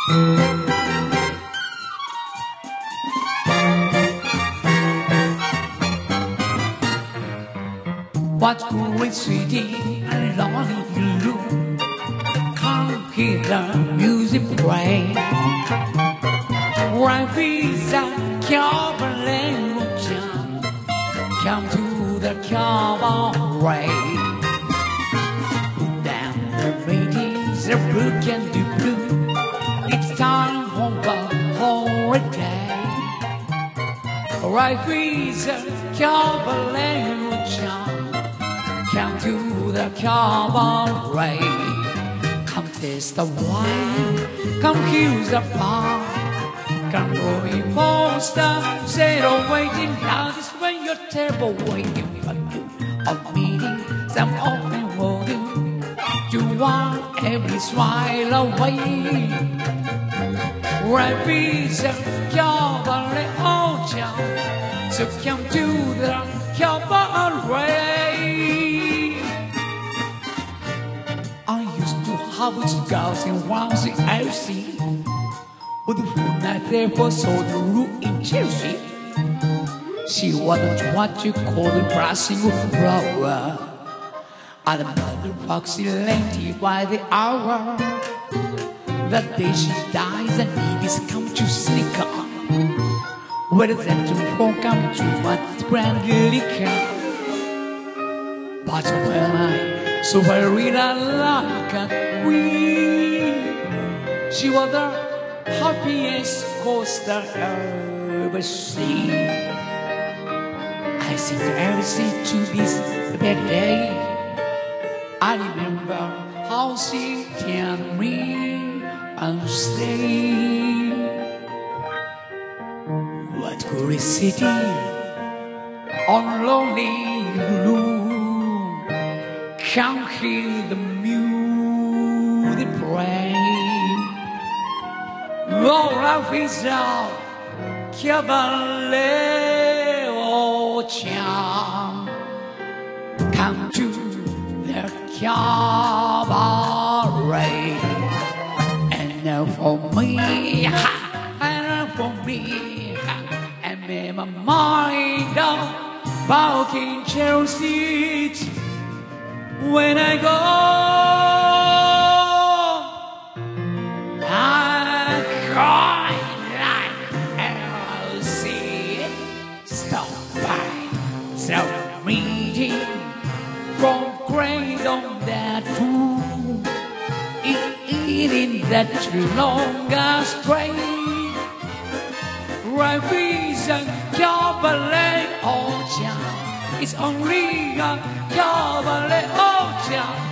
What great city and lonely room, can't hear the music play. Right is a cabaret, come to the cabaret. Down the ratings are broken to blue. It's time for a holiday. Right is a cabaret, come to the cabaret. Come taste the wine, come hear the bar. Come rolling poster, sit on waiting. Now this way your table waiting for you. A meeting, some open will do. You want every smile away. Right pizza, cabaret, oh child. So come to the cabaret. I used to have scouts in Ramsey, LC. With the full night there for soda root in Chelsea. She wasn't what you call the brassing flower. And another foxy lady by the hour. That day she dies and babies come to sneak on. Whether that to come to what brandy liquor. But when I saw her read like a queen, she was the happiest coaster ever seen. I sing Elsie to this bad day. I remember how she turned me and stayed. What could a city on lonely room can't hear the music play. Oh, life is out, cabaret, oh, charm. Come to the cabaret. And now for me, and now for me, and make my mind up about in Chelsea. When I go, cry like Elsie. Stop by, so meeting from great on that food, eating that longest train. Right with a cabaret, oh child, it's only a cabaret, oh child.